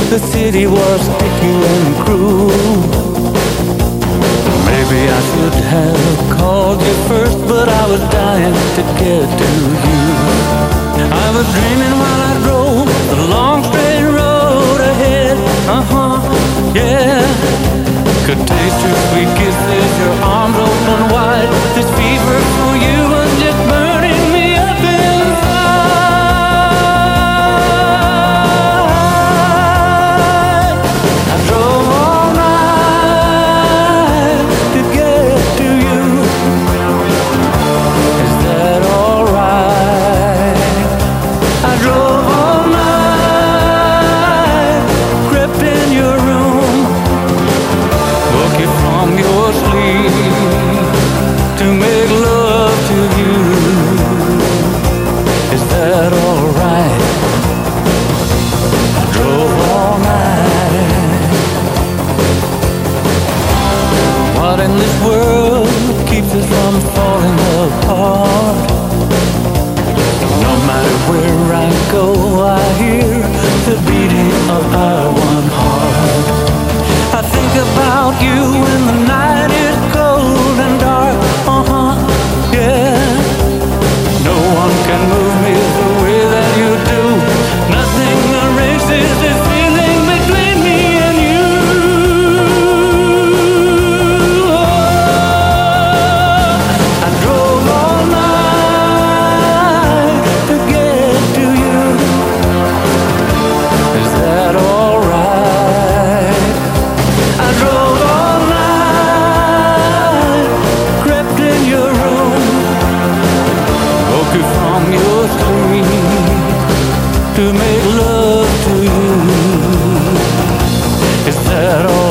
The city was sticky and cruel. Maybe I should have called you first, but I was dying to get to you. I was dreaming while I drove the long straight road ahead. Yeah. Could taste your sweet kisses, your arms open wide. This fever for you was just burning me up inside. I drove all night to get to you. Is that alright? I drove all night, crept in your room, woke you from your sleep to make love to you. Is that alright? I drove all night. What in this world keeps us from falling apart? No matter where I go, I hear the beating of our one heart. I think about you when the night is cold and dark. Yeah. No one can move me the way that you do. Nothing erases this feeling between me and you. I drove all night to get to you. Is that alright? I drove all night, crept in your room, woke you from your sleep to make love to you. Is that all?